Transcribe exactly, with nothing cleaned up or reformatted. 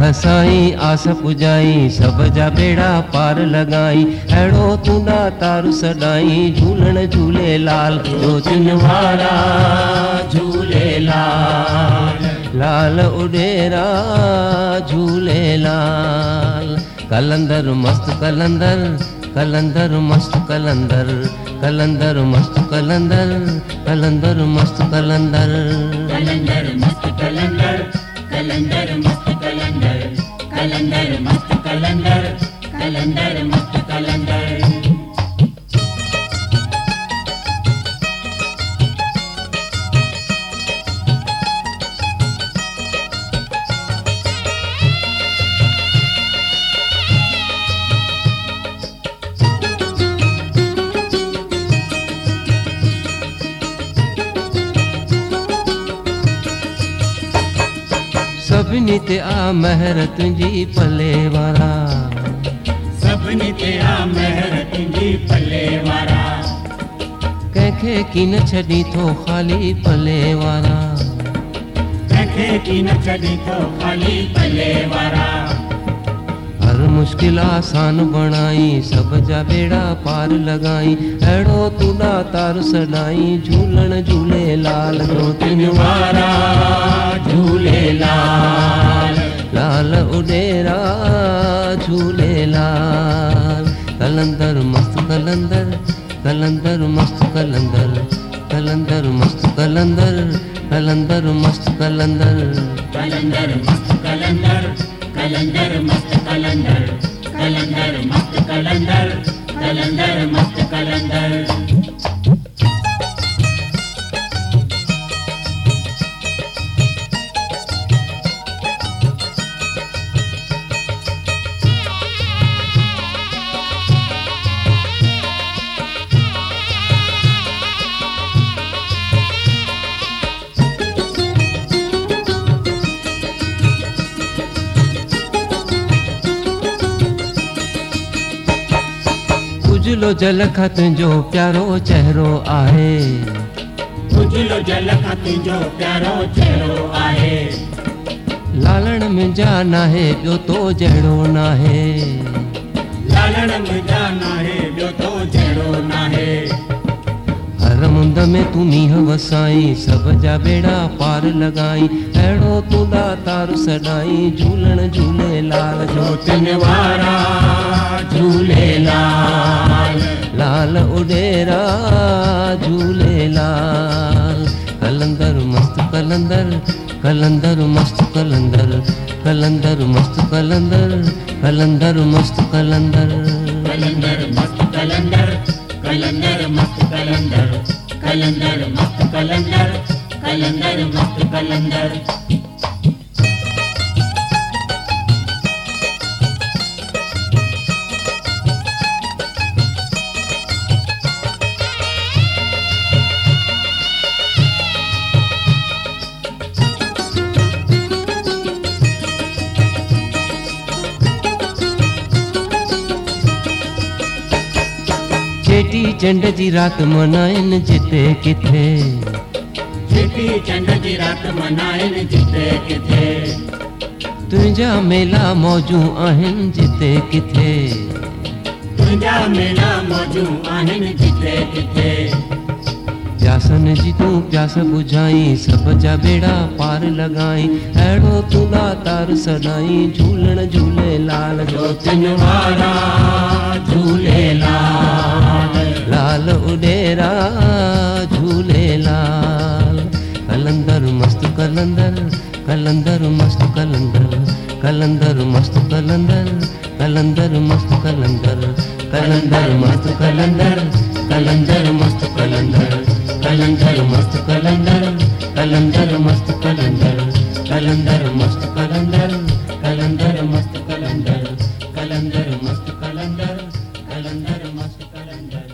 साईं आस पुजाई सब जा बेड़ा पार लगाई अड़ो तुंदा तार सदाई झूलण झूलेलाल जो चिनवारा झूलेलाल लाल उडेरा झूलेलाल कलंदर मस्त कलंदर कलंदर मस्त कलंदर कलंदर मस्त कलंदर कलंदर मस्त कलंदर कलंदर मस्त कलंदर कलंदर मस्त कलंदर कलंदर मस्त कलंदर कलंदर मस्त कलंदर। सभिनी ते आ महर तुंहिंजी पले वारा सभिनी ते आ महर तुंहिंजी पले वारा कंहिंखे की न छॾी थो ख़ाली पले वारा कंहिंखे की न छॾी थो ख़ाली पले वारा हर मुश्किल आसान बणाई सब जा बेड़ा पार लगाई अड़ो तुंदा तार सदाई झूलण झूलेलाल जो तिनवारा झूलेलाल लाल उडेरा झूलेलाल कलंदर मस्त कलंदर कलंदर मस्त कलंदर कलंदर मस्त कलंदर कलंदर मस्त कलंदर कलंदर मस्त कलंदर कलंदर मस्त कलंदर कलंदर मस्त कलंदर कलंदर मस्त कलंदर। उजलो जल खां तुंहिंजो प्यारो चेहरो आहे उजलो जल खां तुंहिंजो प्यारो चेहरो आहे लालण मुंहिंजा नाहे ॿियो तो जहिड़ो नाहे लालण मुंहिंजा नाहे ॿियो तो जहिड़ो नाहे हर मुंद में तूं मींहं वसाई सब जा बेड़ा पार लगाई अहिड़ो तुंदा तार सदाई झूलण झूलेलाल जो तिनवारा झूलेलाल लाल उडेरा झूलेलाल कलंदर मस्त कलंदर कलंदर मस्त कलंदर कलंदर मस्त कलंदर कलंदर मस्त कलंदर कलंदर मस्त कलंदर कलंदर मस्त कलंदर कलंदर मस्त कलंदर कलंदर मस्त कलंदर। चेटी चंड जी रात मनाइन जिते किथे चेटी चंड जी रात मनाइन जिते किथे तुंहिंजा मेला मौजूं आहिनि जिते किथे तुंहिंजा मेला मौजूं आहिनि जिते किथे प्यासन जी तूं प्यास बुझाई सब जा बेड़ा पार लगाई अहिड़ो तुंदा तार सदाई झूलण झूलेलाल जो तिनवारा झूलेलाल लाल उडेरा झूलेलाल कलंदर मस्त कलंदर कलंदर मस्त कलंदर कलंदर मस्त कलंदर कलंदर मस्त कलंदर कलंदर मस्त कलंदर कलंदर मस्त कलंदर कलंदर मस्त कलंदर कलंदर मस्त कलंदर कलंदर मस्त कलंदर कलंदर मस्त कलंदर कलंदर मस्त कलंदर कलंदर मस्त कलंदर।